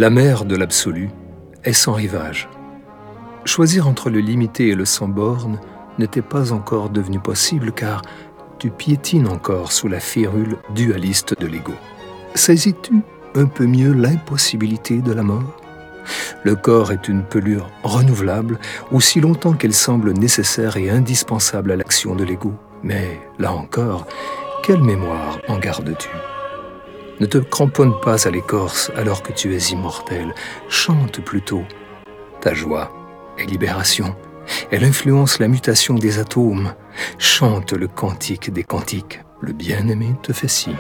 La mer de l'absolu est sans rivage. Choisir entre le limité et le sans borne n'était pas encore devenu possible car tu piétines encore sous la férule dualiste de l'ego. Saisis-tu un peu mieux l'impossibilité de la mort? Le corps est une pelure renouvelable aussi longtemps qu'elle semble nécessaire et indispensable à l'action de l'ego. Mais, là encore, quelle mémoire en gardes-tu? Ne te cramponne pas à l'écorce alors que tu es immortel. Chante plutôt. Ta joie est libération. Elle influence la mutation des atomes. Chante le cantique des cantiques. Le bien-aimé te fait signe.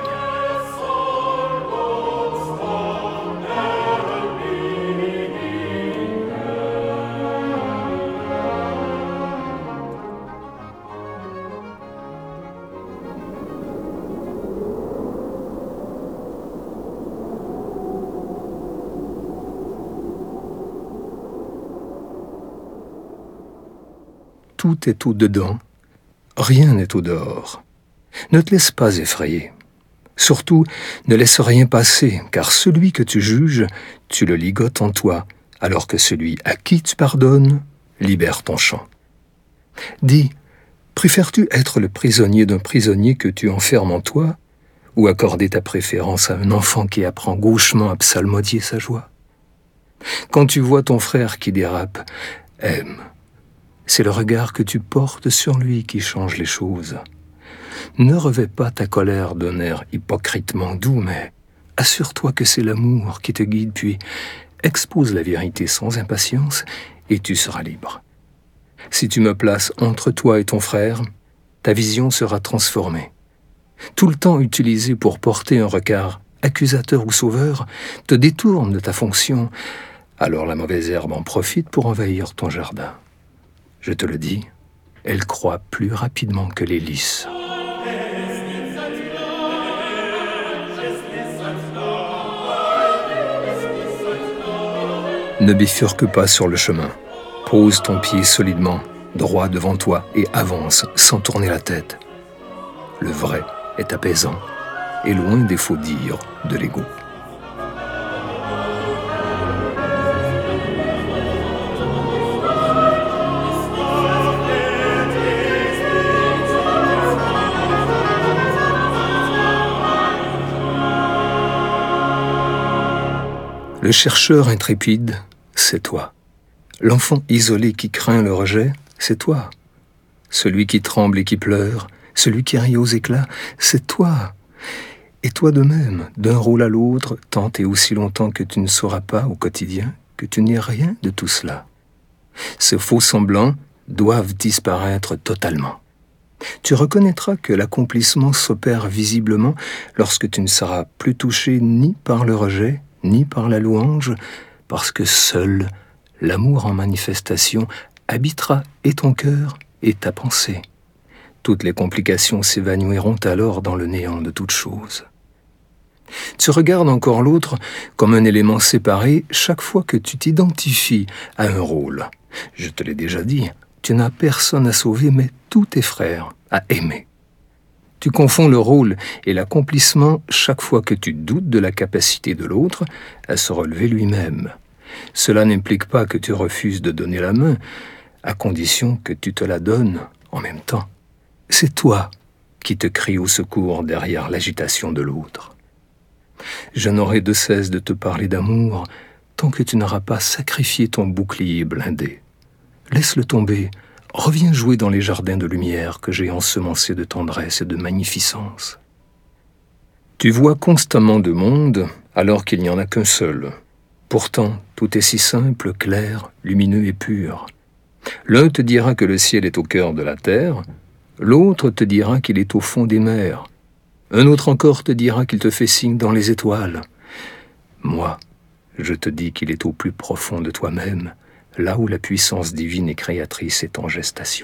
Tout est au-dedans, rien n'est au-dehors. Ne te laisse pas effrayer. Surtout, ne laisse rien passer, car celui que tu juges, tu le ligotes en toi, alors que celui à qui tu pardonnes libère ton champ. Dis, préfères-tu être le prisonnier d'un prisonnier que tu enfermes en toi, ou accorder ta préférence à un enfant qui apprend gauchement à psalmodier sa joie? Quand tu vois ton frère qui dérape, aime. C'est le regard que tu portes sur lui qui change les choses. Ne revêt pas ta colère d'un air hypocritement doux, mais assure-toi que c'est l'amour qui te guide, puis expose la vérité sans impatience et tu seras libre. Si tu me places entre toi et ton frère, ta vision sera transformée. Tout le temps utilisé pour porter un regard accusateur ou sauveur te détourne de ta fonction, alors la mauvaise herbe en profite pour envahir ton jardin. Je te le dis, elle croît plus rapidement que les lys. Ne bifurque pas sur le chemin. Pose ton pied solidement, droit devant toi et avance sans tourner la tête. Le vrai est apaisant et loin des faux dires de l'ego. Le chercheur intrépide, c'est toi. L'enfant isolé qui craint le rejet, c'est toi. Celui qui tremble et qui pleure, celui qui rit aux éclats, c'est toi. Et toi de même, d'un rôle à l'autre, tant et aussi longtemps que tu ne sauras pas au quotidien que tu n'es rien de tout cela. Ces faux semblants doivent disparaître totalement. Tu reconnaîtras que l'accomplissement s'opère visiblement lorsque tu ne seras plus touché ni par le rejet, ni par la louange, parce que seul l'amour en manifestation habitera et ton cœur et ta pensée. Toutes les complications s'évanouiront alors dans le néant de toute chose. Tu regardes encore l'autre comme un élément séparé chaque fois que tu t'identifies à un rôle. Je te l'ai déjà dit, tu n'as personne à sauver, mais tous tes frères à aimer. Tu confonds le rôle et l'accomplissement chaque fois que tu doutes de la capacité de l'autre à se relever lui-même. Cela n'implique pas que tu refuses de donner la main, à condition que tu te la donnes en même temps. C'est toi qui te crie au secours derrière l'agitation de l'autre. Je n'aurai de cesse de te parler d'amour tant que tu n'auras pas sacrifié ton bouclier blindé. Laisse-le tomber. Reviens jouer dans les jardins de lumière que j'ai ensemencés de tendresse et de magnificence. Tu vois constamment de monde alors qu'il n'y en a qu'un seul. Pourtant, tout est si simple, clair, lumineux et pur. L'un te dira que le ciel est au cœur de la terre, l'autre te dira qu'il est au fond des mers. Un autre encore te dira qu'il te fait signe dans les étoiles. Moi, je te dis qu'il est au plus profond de toi-même, là où la puissance divine et créatrice est en gestation.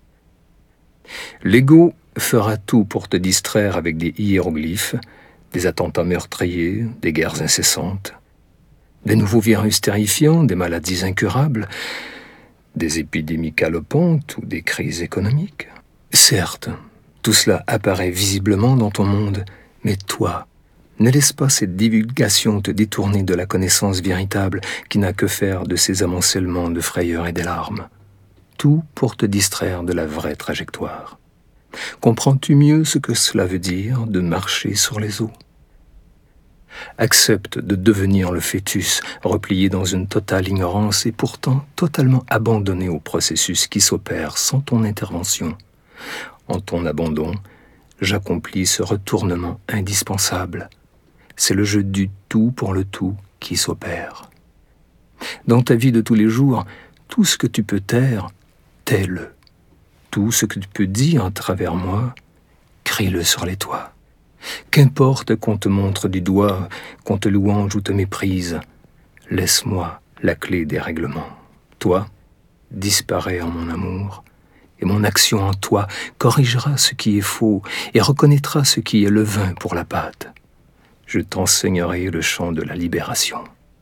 L'ego fera tout pour te distraire avec des hiéroglyphes, des attentats meurtriers, des guerres incessantes, des nouveaux virus terrifiants, des maladies incurables, des épidémies galopantes ou des crises économiques. Certes, tout cela apparaît visiblement dans ton monde, mais toi, Ne laisse pas cette divulgation te détourner de la connaissance véritable qui n'a que faire de ces amoncellements de frayeur et des larmes. Tout pour te distraire de la vraie trajectoire. Comprends-tu mieux ce que cela veut dire de marcher sur les eaux? Accepte de devenir le fœtus, replié dans une totale ignorance et pourtant totalement abandonné au processus qui s'opère sans ton intervention. En ton abandon, j'accomplis ce retournement indispensable. C'est le jeu du tout pour le tout qui s'opère. Dans ta vie de tous les jours, tout ce que tu peux taire, tais-le. Tout ce que tu peux dire à travers moi, crie-le sur les toits. Qu'importe qu'on te montre du doigt, qu'on te louange ou te méprise, laisse-moi la clé des règlements. Toi, disparais en mon amour, et mon action en toi corrigera ce qui est faux et reconnaîtra ce qui est levain pour la pâte. Je t'enseignerai le chant de la libération.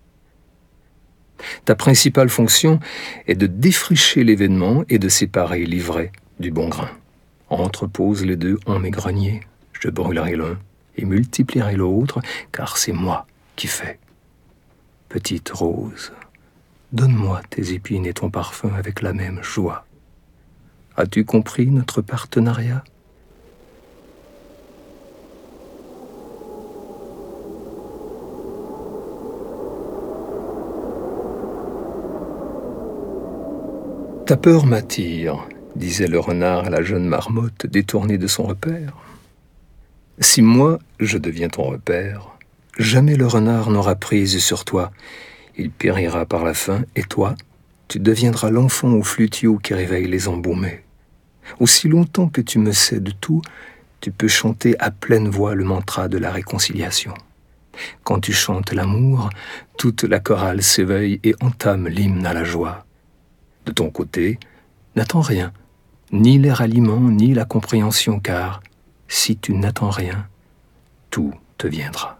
Ta principale fonction est de défricher l'événement et de séparer l'ivraie du bon grain. Entrepose les deux en mes greniers, je brûlerai l'un et multiplierai l'autre, car c'est moi qui fais. Petite rose, donne-moi tes épines et ton parfum avec la même joie. As-tu compris notre partenariat ? Ta peur m'attire, disait le renard à la jeune marmotte détournée de son repère. Si moi, je deviens ton repère, jamais le renard n'aura prise sur toi. Il périra par la faim, et toi, tu deviendras l'enfant au flutio qui réveille les embaumés. Aussi longtemps que tu me cèdes tout, tu peux chanter à pleine voix le mantra de la réconciliation. Quand tu chantes l'amour, toute la chorale s'éveille et entame l'hymne à la joie. De ton côté, n'attends rien, ni les ralliements, ni la compréhension, car si tu n'attends rien, tout te viendra.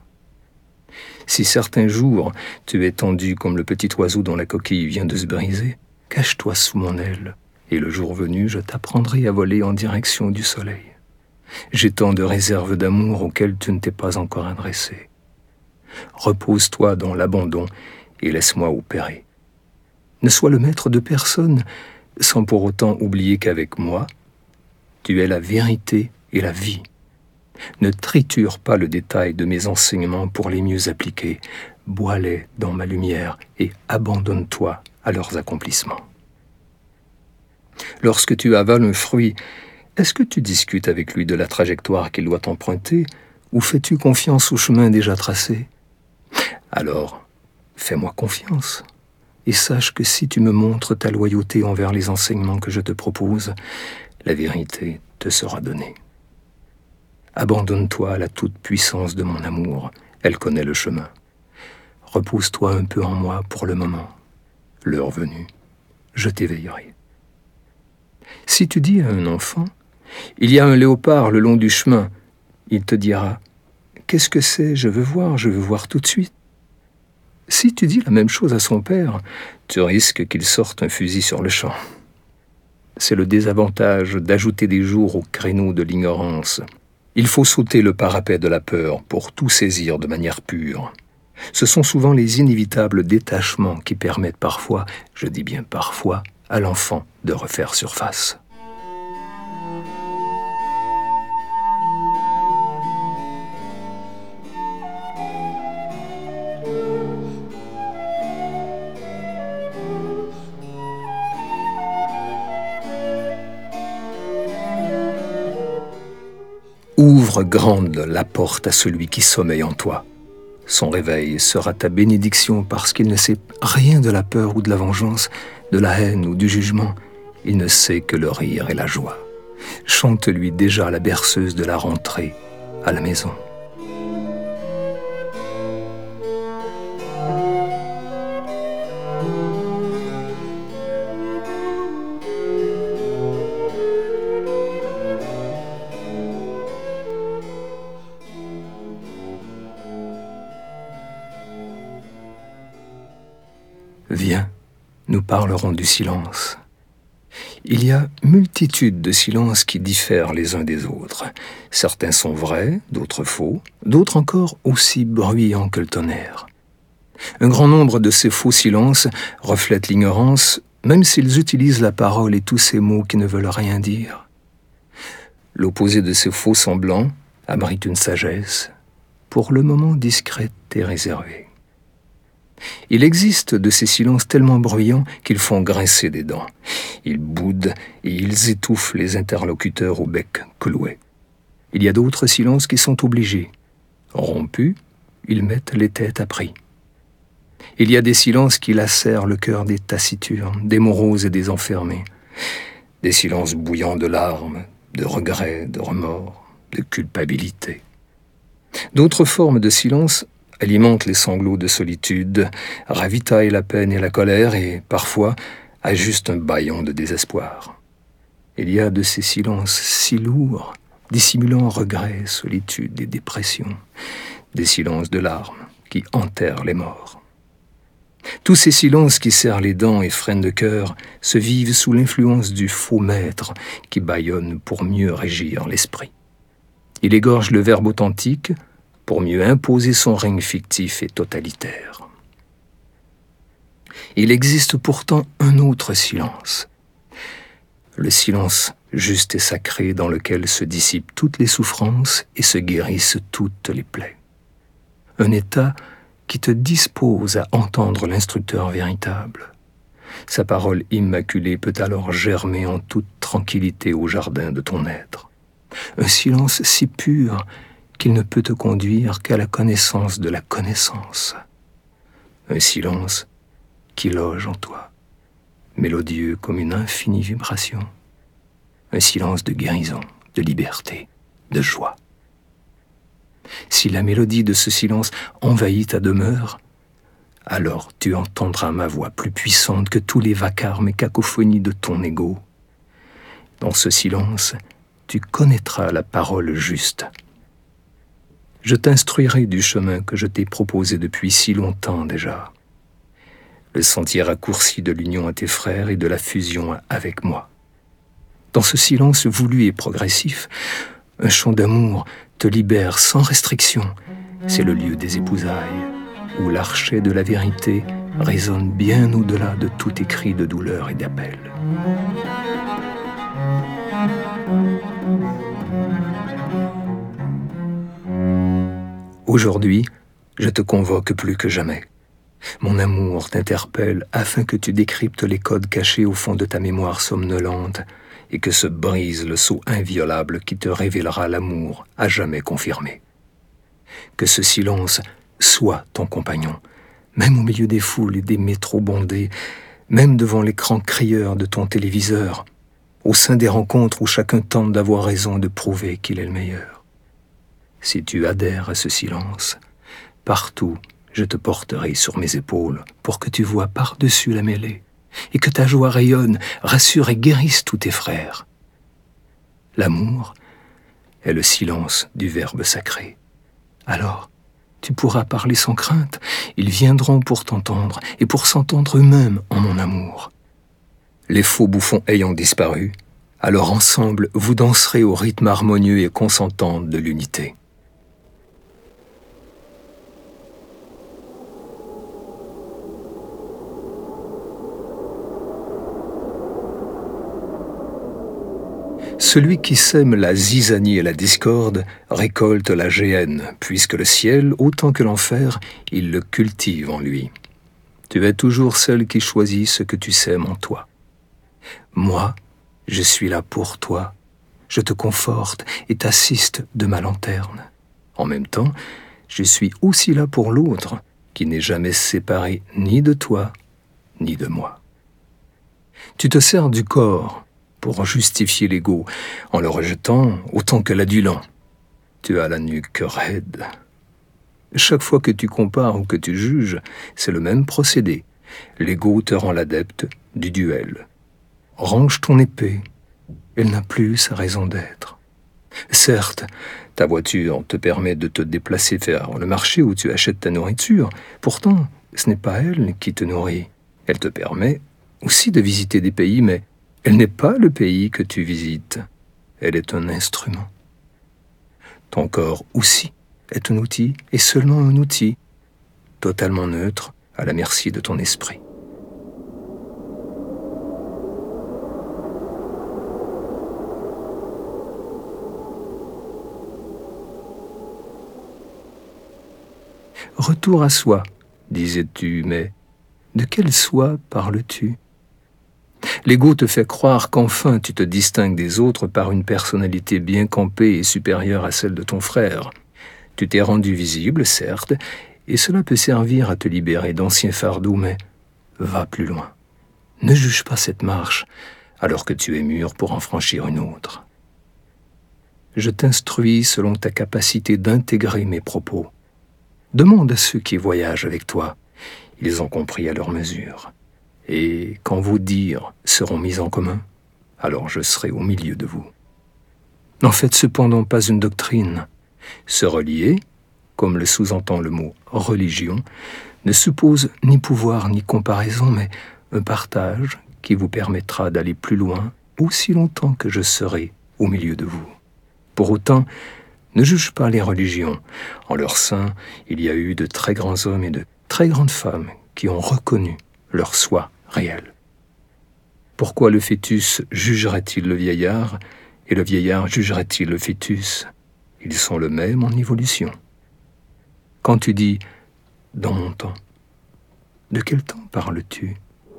Si certains jours tu es tendu comme le petit oiseau dont la coquille vient de se briser, cache-toi sous mon aile, et le jour venu, je t'apprendrai à voler en direction du soleil. J'ai tant de réserves d'amour auxquelles tu ne t'es pas encore adressé. Repose-toi dans l'abandon et laisse-moi opérer. Ne sois le maître de personne, sans pour autant oublier qu'avec moi, tu es la vérité et la vie. Ne triture pas le détail de mes enseignements pour les mieux appliquer. Bois-les dans ma lumière et abandonne-toi à leurs accomplissements. Lorsque tu avales un fruit, est-ce que tu discutes avec lui de la trajectoire qu'il doit emprunter ou fais-tu confiance au chemin déjà tracé? Alors, fais-moi confiance. Et sache que si tu me montres ta loyauté envers les enseignements que je te propose, la vérité te sera donnée. Abandonne-toi à la toute-puissance de mon amour, elle connaît le chemin. Repose-toi un peu en moi pour le moment. L'heure venue, je t'éveillerai. Si tu dis à un enfant, « Il y a un léopard le long du chemin », il te dira, « Qu'est-ce que c'est ? Je veux voir tout de suite. » Si tu dis la même chose à son père, tu risques qu'il sorte un fusil sur le champ. C'est le désavantage d'ajouter des jours au créneau de l'ignorance. Il faut sauter le parapet de la peur pour tout saisir de manière pure. Ce sont souvent les inévitables détachements qui permettent parfois, je dis bien parfois, à l'enfant de refaire surface. Ouvre grande la porte à celui qui sommeille en toi. Son réveil sera ta bénédiction parce qu'il ne sait rien de la peur ou de la vengeance, de la haine ou du jugement. Il ne sait que le rire et la joie. Chante-lui déjà la berceuse de la rentrée à la maison. Viens, nous parlerons du silence. Il y a multitude de silences qui diffèrent les uns des autres. Certains sont vrais, d'autres faux, d'autres encore aussi bruyants que le tonnerre. Un grand nombre de ces faux silences reflètent l'ignorance, même s'ils utilisent la parole et tous ces mots qui ne veulent rien dire. L'opposé de ces faux semblants abrite une sagesse, pour le moment discrète et réservée. Il existe de ces silences tellement bruyants qu'ils font grincer des dents. Ils boudent et ils étouffent les interlocuteurs au bec cloué. Il y a d'autres silences qui sont obligés. Rompus, ils mettent les têtes à prix. Il y a des silences qui lacèrent le cœur des taciturnes, des moroses et des enfermés. Des silences bouillants de larmes, de regrets, de remords, de culpabilité. D'autres formes de silence alimentent les sanglots de solitude, ravitaillent la peine et la colère et, parfois, ajustent un bâillon de désespoir. Il y a de ces silences si lourds, dissimulant regrets, solitude et dépression, des silences de larmes qui enterrent les morts. Tous ces silences qui serrent les dents et freinent le cœur se vivent sous l'influence du faux maître qui bâillonne pour mieux régir l'esprit. Il égorge le verbe authentique pour mieux imposer son règne fictif et totalitaire. Il existe pourtant un autre silence. Le silence juste et sacré dans lequel se dissipent toutes les souffrances et se guérissent toutes les plaies. Un état qui te dispose à entendre l'instructeur véritable. Sa parole immaculée peut alors germer en toute tranquillité au jardin de ton être. Un silence si pur qu'il ne peut te conduire qu'à la connaissance de la connaissance. Un silence qui loge en toi, mélodieux comme une infinie vibration. Un silence de guérison, de liberté, de joie. Si la mélodie de ce silence envahit ta demeure, alors tu entendras ma voix plus puissante que tous les vacarmes et cacophonies de ton ego. Dans ce silence, tu connaîtras la parole juste. Je t'instruirai du chemin que je t'ai proposé depuis si longtemps déjà. Le sentier raccourci de l'union à tes frères et de la fusion avec moi. Dans ce silence voulu et progressif, un chant d'amour te libère sans restriction. C'est le lieu des épousailles, où l'archet de la vérité résonne bien au-delà de tout écrit de douleur et d'appel. Aujourd'hui, je te convoque plus que jamais. Mon amour t'interpelle afin que tu décryptes les codes cachés au fond de ta mémoire somnolente et que se brise le sceau inviolable qui te révélera l'amour à jamais confirmé. Que ce silence soit ton compagnon, même au milieu des foules et des métros bondés, même devant l'écran crieur de ton téléviseur, au sein des rencontres où chacun tente d'avoir raison de prouver qu'il est le meilleur. Si tu adhères à ce silence, partout, je te porterai sur mes épaules pour que tu vois par-dessus la mêlée et que ta joie rayonne, rassure et guérisse tous tes frères. L'amour est le silence du Verbe sacré. Alors, tu pourras parler sans crainte. Ils viendront pour t'entendre et pour s'entendre eux-mêmes en mon amour. Les faux bouffons ayant disparu, alors ensemble vous danserez au rythme harmonieux et consentant de l'unité. Celui qui sème la zizanie et la discorde récolte la géhenne, puisque le ciel, autant que l'enfer, il le cultive en lui. Tu es toujours celle qui choisit ce que tu sèmes en toi. Moi, je suis là pour toi. Je te conforte et t'assiste de ma lanterne. En même temps, je suis aussi là pour l'autre, qui n'est jamais séparé ni de toi, ni de moi. Tu te sers du corps pour justifier l'ego, en le rejetant autant que l'adulant. Tu as la nuque raide. Chaque fois que tu compares ou que tu juges, c'est le même procédé. L'ego te rend l'adepte du duel. Range ton épée, elle n'a plus sa raison d'être. Certes, ta voiture te permet de te déplacer vers le marché où tu achètes ta nourriture. Pourtant, ce n'est pas elle qui te nourrit. Elle te permet aussi de visiter des pays, mais Elle n'est pas le pays que tu visites, elle est un instrument. Ton corps aussi est un outil, et seulement un outil, totalement neutre, à la merci de ton esprit. Retour à soi, disais-tu, mais de quel soi parles-tu? L'ego te fait croire qu'enfin tu te distingues des autres par une personnalité bien campée et supérieure à celle de ton frère. Tu t'es rendu visible, certes, et cela peut servir à te libérer d'anciens fardeaux, mais va plus loin. Ne juge pas cette marche alors que tu es mûr pour en franchir une autre. Je t'instruis selon ta capacité d'intégrer mes propos. Demande à ceux qui voyagent avec toi. Ils ont compris à leur mesure. Et quand vos dires seront mis en commun, alors je serai au milieu de vous. N'en faites cependant pas une doctrine. Se relier, comme le sous-entend le mot religion, ne suppose ni pouvoir ni comparaison, mais un partage qui vous permettra d'aller plus loin aussi longtemps que je serai au milieu de vous. Pour autant, ne juge pas les religions. En leur sein, il y a eu de très grands hommes et de très grandes femmes qui ont reconnu leur soi réel. Pourquoi le fœtus jugerait-il le vieillard et le vieillard jugerait-il le fœtus? Ils sont le même en évolution. Quand tu dis « dans mon temps », de quel temps parles-tu?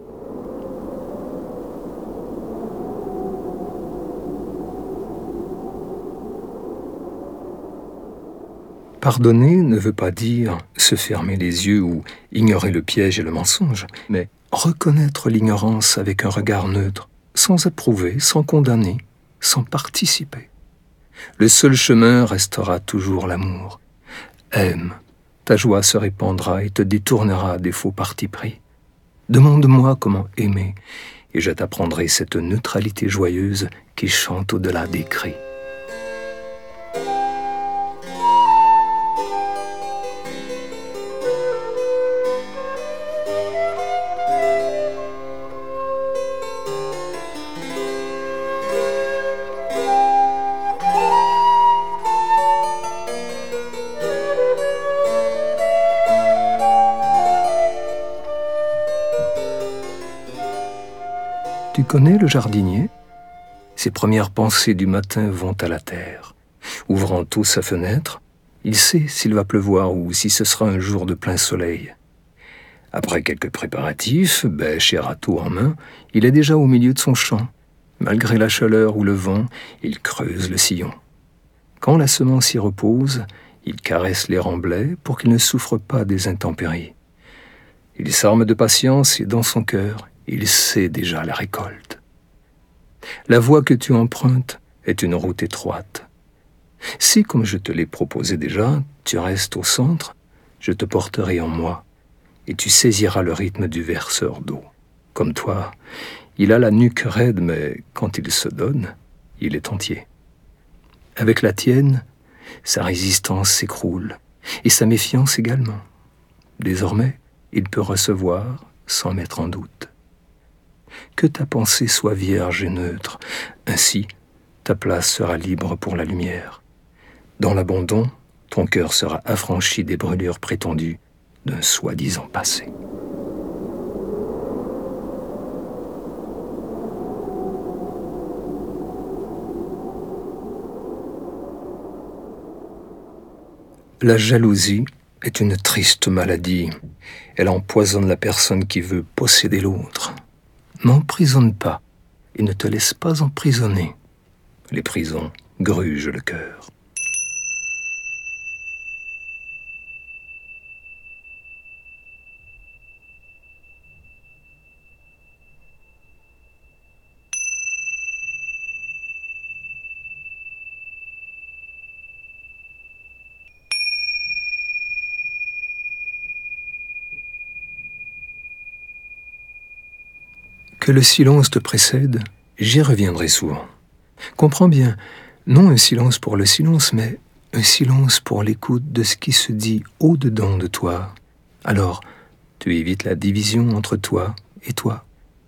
Pardonner ne veut pas dire se fermer les yeux ou ignorer le piège et le mensonge, mais reconnaître l'ignorance avec un regard neutre, sans approuver, sans condamner, sans participer. Le seul chemin restera toujours l'amour. Aime, ta joie se répandra et te détournera des faux partis pris. Demande-moi comment aimer, et je t'apprendrai cette neutralité joyeuse qui chante au-delà des cris. Tu connais le jardinier? Ses premières pensées du matin vont à la terre. Ouvrant tôt sa fenêtre, il sait s'il va pleuvoir ou si ce sera un jour de plein soleil. Après quelques préparatifs, bêche et râteau en main, il est déjà au milieu de son champ. Malgré la chaleur ou le vent, il creuse le sillon. Quand la semence y repose, il caresse les remblais pour qu'il ne souffre pas des intempéries. Il s'arme de patience et dans son cœur, il sait déjà la récolte. La voie que tu empruntes est une route étroite. Si, comme je te l'ai proposé déjà, tu restes au centre, je te porterai en moi, et tu saisiras le rythme du verseur d'eau. Comme toi, il a la nuque raide, mais quand il se donne, il est entier. Avec la tienne, sa résistance s'écroule, et sa méfiance également. Désormais, il peut recevoir sans mettre en doute. Que ta pensée soit vierge et neutre, ainsi ta place sera libre pour la lumière. Dans l'abandon, ton cœur sera affranchi des brûlures prétendues d'un soi-disant passé. La jalousie est une triste maladie. Elle empoisonne la personne qui veut posséder l'autre. N'emprisonne pas et ne te laisse pas emprisonner. Les prisons grugent le cœur. Que le silence te précède, j'y reviendrai souvent. Comprends bien, non un silence pour le silence, mais un silence pour l'écoute de ce qui se dit au-dedans de toi. Alors, tu évites la division entre toi et toi.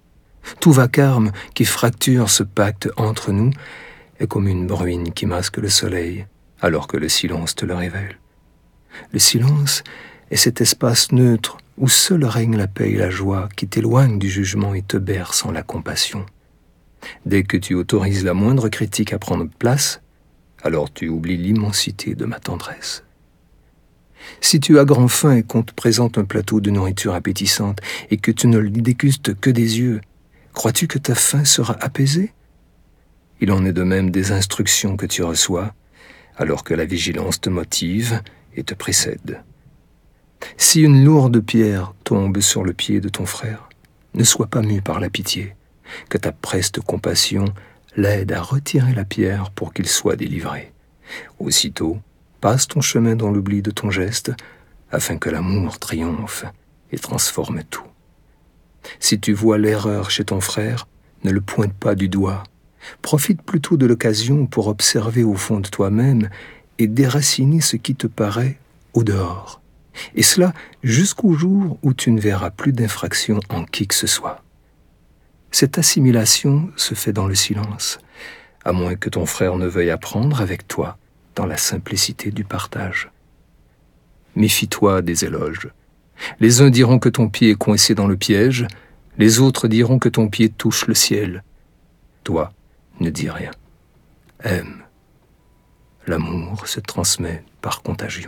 Tout vacarme qui fracture ce pacte entre nous est comme une bruine qui masque le soleil, alors que le silence te le révèle. Le silence est cet espace neutre où seul règne la paix et la joie, qui t'éloigne du jugement et te berce en la compassion. Dès que tu autorises la moindre critique à prendre place, alors tu oublies l'immensité de ma tendresse. Si tu as grand faim et qu'on te présente un plateau de nourriture appétissante et que tu ne le dégustes que des yeux, crois-tu que ta faim sera apaisée? Il en est de même des instructions que tu reçois, alors que la vigilance te motive et te précède. Si une lourde pierre tombe sur le pied de ton frère, ne sois pas mu par la pitié, que ta preste compassion l'aide à retirer la pierre pour qu'il soit délivré. Aussitôt, passe ton chemin dans l'oubli de ton geste, afin que l'amour triomphe et transforme tout. Si tu vois l'erreur chez ton frère, ne le pointe pas du doigt. Profite plutôt de l'occasion pour observer au fond de toi-même et déraciner ce qui te paraît au dehors. Et cela jusqu'au jour où tu ne verras plus d'infraction en qui que ce soit. Cette assimilation se fait dans le silence, à moins que ton frère ne veuille apprendre avec toi dans la simplicité du partage. Méfie-toi des éloges. Les uns diront que ton pied est coincé dans le piège, les autres diront que ton pied touche le ciel. Toi, ne dis rien. Aime. L'amour se transmet par contagion.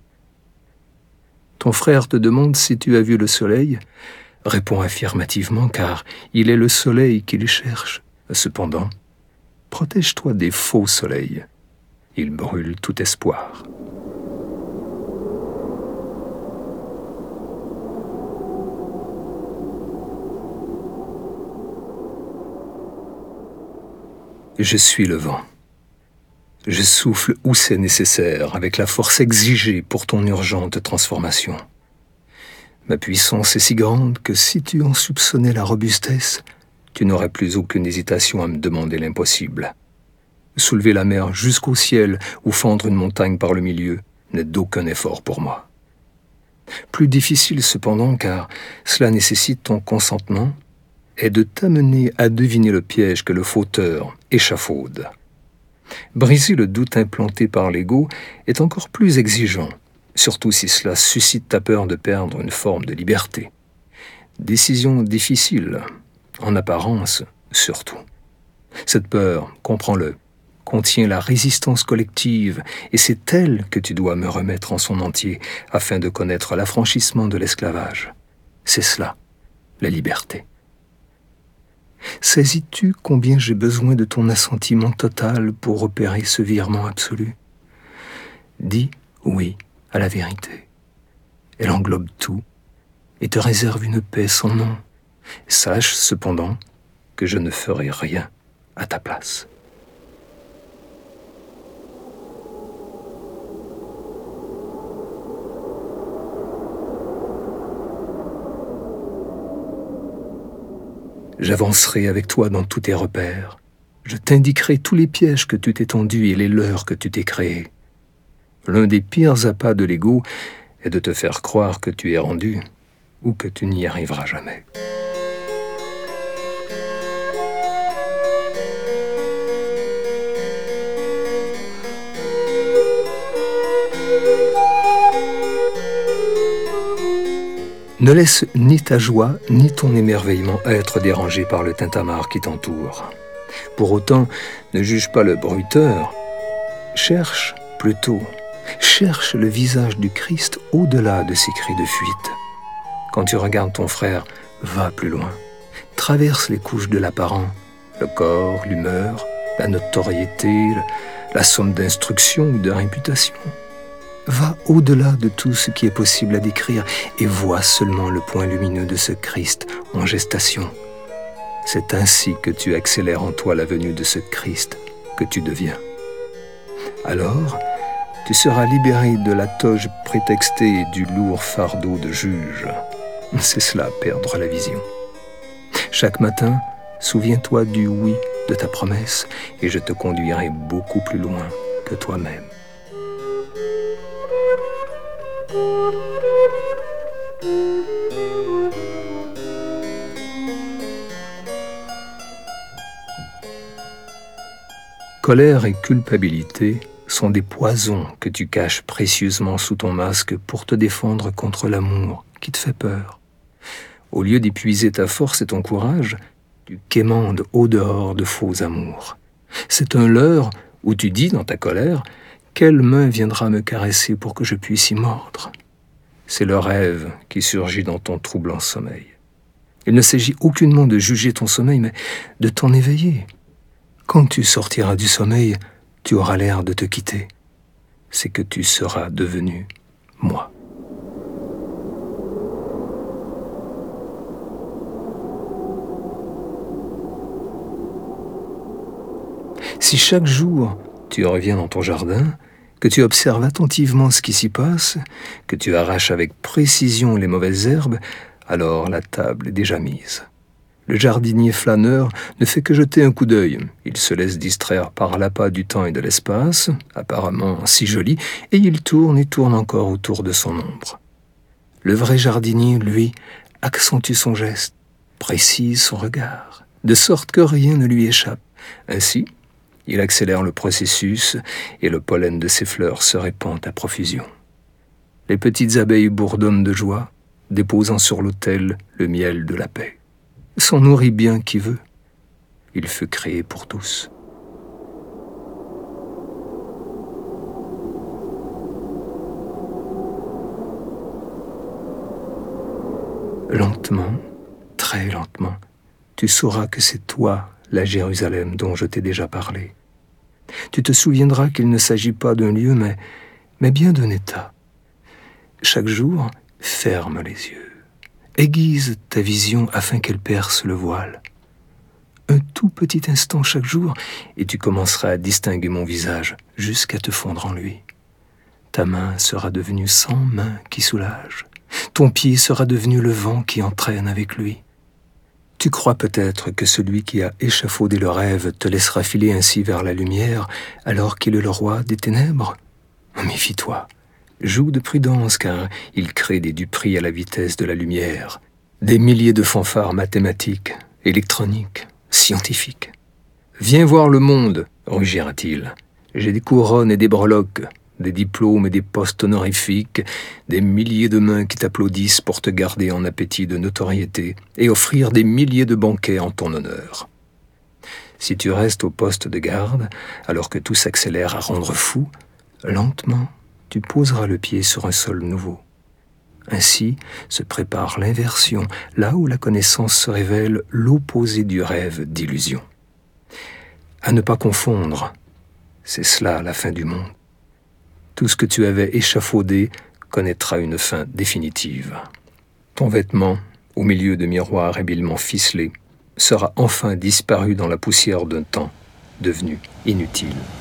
Ton frère te demande si tu as vu le soleil. Réponds affirmativement, car il est le soleil qu'il cherche. Cependant, protège-toi des faux soleils. Ils brûlent tout espoir. Je suis le vent. Je souffle où c'est nécessaire, avec la force exigée pour ton urgente transformation. Ma puissance est si grande que si tu en soupçonnais la robustesse, tu n'aurais plus aucune hésitation à me demander l'impossible. Soulever la mer jusqu'au ciel ou fendre une montagne par le milieu n'est d'aucun effort pour moi. Plus difficile cependant, car cela nécessite ton consentement, est de t'amener à deviner le piège que le fauteur échafaude. Briser le doute implanté par l'ego est encore plus exigeant, surtout si cela suscite ta peur de perdre une forme de liberté. Décision difficile, en apparence surtout. Cette peur, comprends-le, contient la résistance collective, et c'est elle que tu dois me remettre en son entier afin de connaître l'affranchissement de l'esclavage. C'est cela, la liberté. Saisis-tu combien j'ai besoin de ton assentiment total pour opérer ce virement absolu? Dis oui à la vérité. Elle englobe tout et te réserve une paix sans nom. Sache cependant que je ne ferai rien à ta place. J'avancerai avec toi dans tous tes repères. Je t'indiquerai tous les pièges que tu t'es tendus et les leurres que tu t'es créés. L'un des pires appâts de l'ego est de te faire croire que tu es rendu ou que tu n'y arriveras jamais. Ne laisse ni ta joie ni ton émerveillement être dérangés par le tintamarre qui t'entoure. Pour autant, ne juge pas le bruiteur. Cherche le visage du Christ au-delà de ces cris de fuite. Quand tu regardes ton frère, va plus loin. Traverse les couches de l'apparent, le corps, l'humeur, la notoriété, la somme d'instruction ou de réputation. Va au-delà de tout ce qui est possible à décrire et vois seulement le point lumineux de ce Christ en gestation. C'est ainsi que tu accélères en toi la venue de ce Christ que tu deviens. Alors, tu seras libéré de la toge prétextée et du lourd fardeau de juge. C'est cela, perdre la vision. Chaque matin, souviens-toi du oui de ta promesse et je te conduirai beaucoup plus loin que toi-même. Colère et culpabilité sont des poisons que tu caches précieusement sous ton masque pour te défendre contre l'amour qui te fait peur. Au lieu d'épuiser ta force et ton courage, tu quémandes au dehors de faux amours. C'est un leurre où tu dis dans ta colère « Quelle main viendra me caresser pour que je puisse y mordre ?» C'est le rêve qui surgit dans ton troublant sommeil. Il ne s'agit aucunement de juger ton sommeil, mais de t'en éveiller. Quand tu sortiras du sommeil, tu auras l'air de te quitter. C'est que tu seras devenu moi. Si chaque jour tu reviens dans ton jardin, que tu observes attentivement ce qui s'y passe, que tu arraches avec précision les mauvaises herbes, alors la table est déjà mise. Le jardinier flâneur ne fait que jeter un coup d'œil. Il se laisse distraire par l'appât du temps et de l'espace, apparemment si joli, et il tourne et tourne encore autour de son ombre. Le vrai jardinier, lui, accentue son geste, précise son regard, de sorte que rien ne lui échappe. Ainsi, il accélère le processus et le pollen de ses fleurs se répand à profusion. Les petites abeilles bourdonnent de joie, déposant sur l'autel le miel de la paix. S'en nourrit bien qui veut. Il fut créé pour tous. Lentement, très lentement, tu sauras que c'est toi, la Jérusalem dont je t'ai déjà parlé. Tu te souviendras qu'il ne s'agit pas d'un lieu, mais bien d'un état. Chaque jour, ferme les yeux. Aiguise ta vision afin qu'elle perce le voile. Un tout petit instant chaque jour, et tu commenceras à distinguer mon visage jusqu'à te fondre en lui. Ta main sera devenue 100 mains qui soulagent. Ton pied sera devenu le vent qui entraîne avec lui. Tu crois peut-être que celui qui a échafaudé le rêve te laissera filer ainsi vers la lumière alors qu'il est le roi des ténèbres? Méfie-toi. Joue de prudence, car il crée des duperies à la vitesse de la lumière, des milliers de fanfares mathématiques, électroniques, scientifiques. « Viens voir le monde », rugira-t-il. « J'ai des couronnes et des breloques, des diplômes et des postes honorifiques, des milliers de mains qui t'applaudissent pour te garder en appétit de notoriété et offrir des milliers de banquets en ton honneur. Si tu restes au poste de garde, alors que tout s'accélère à rendre fou, lentement, tu poseras le pied sur un sol nouveau. Ainsi se prépare l'inversion, là où la connaissance se révèle l'opposé du rêve d'illusion. À ne pas confondre, c'est cela la fin du monde. Tout ce que tu avais échafaudé connaîtra une fin définitive. Ton vêtement, au milieu de miroirs habilement ficelés, sera enfin disparu dans la poussière d'un temps devenu inutile.